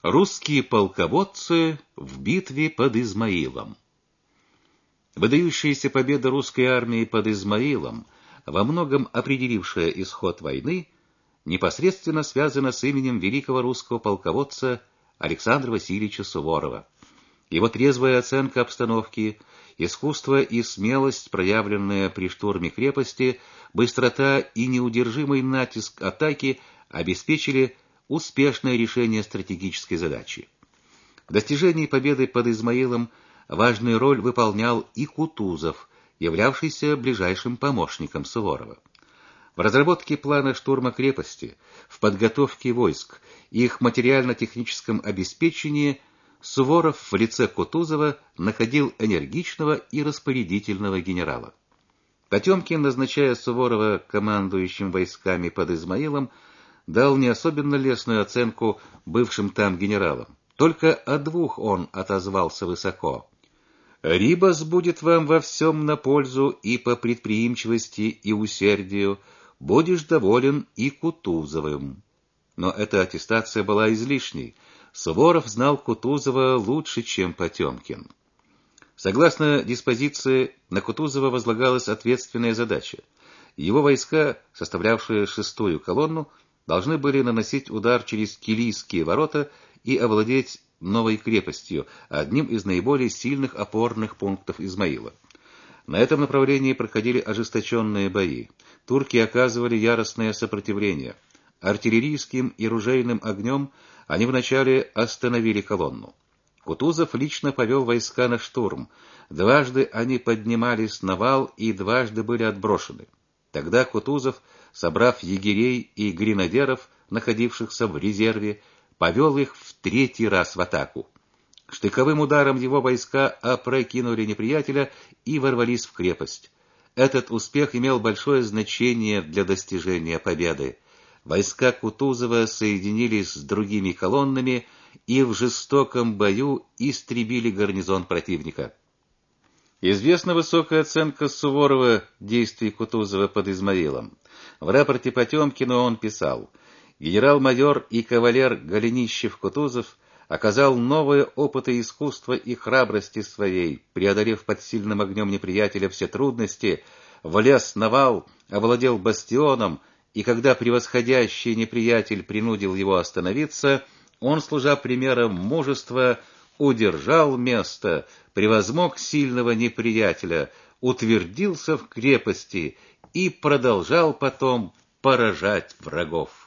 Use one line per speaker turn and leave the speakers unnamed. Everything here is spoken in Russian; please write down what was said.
Русские полководцы в битве под Измаилом. Выдающаяся победа русской армии под Измаилом, во многом определившая исход войны, непосредственно связана с именем великого русского полководца Александра Васильевича Суворова. Его трезвая оценка обстановки, искусство и смелость, проявленные при штурме крепости, быстрота и неудержимый натиск атаки обеспечили успешное решение стратегической задачи. В достижении победы под Измаилом важную роль выполнял и Кутузов, являвшийся ближайшим помощником Суворова. В разработке плана штурма крепости, в подготовке войск и их материально-техническом обеспечении Суворов в лице Кутузова находил энергичного и распорядительного генерала. Потемкин, назначая Суворова командующим войсками под Измаилом, дал не особенно лестную оценку бывшим там генералам. Только о двух он отозвался высоко. «Рибас будет вам во всем на пользу и по предприимчивости и усердию, будешь доволен и Кутузовым». Но эта аттестация была излишней. Суворов знал Кутузова лучше, чем Потемкин. Согласно диспозиции, на Кутузова возлагалась ответственная задача. Его войска, составлявшие 6-ю колонну, должны были наносить удар через Килийские ворота и овладеть новой крепостью, одним из наиболее сильных опорных пунктов Измаила. На этом направлении проходили ожесточенные бои. Турки оказывали яростное сопротивление. Артиллерийским и ружейным огнем они вначале остановили колонну. Кутузов лично повел войска на штурм. Дважды они поднимались на вал и дважды были отброшены. Тогда Кутузов, собрав егерей и гренадеров, находившихся в резерве, повел их в 3-й раз в атаку. Штыковым ударом его войска опрокинули неприятеля и ворвались в крепость. Этот успех имел большое значение для достижения победы. Войска Кутузова соединились с другими колоннами и в жестоком бою истребили гарнизон противника. Известна высокая оценка Суворова действий Кутузова под Измаилом. В рапорте Потемкину он писал: «Генерал-майор и кавалер Голенищев-Кутузов оказал новые опыты искусства и храбрости своей, преодолев под сильным огнем неприятеля все трудности, влез на вал, овладел бастионом, и когда превосходящий неприятель принудил его остановиться, он, служа примером мужества, удержал место, превозмог сильного неприятеля, утвердился в крепости и продолжал потом поражать врагов».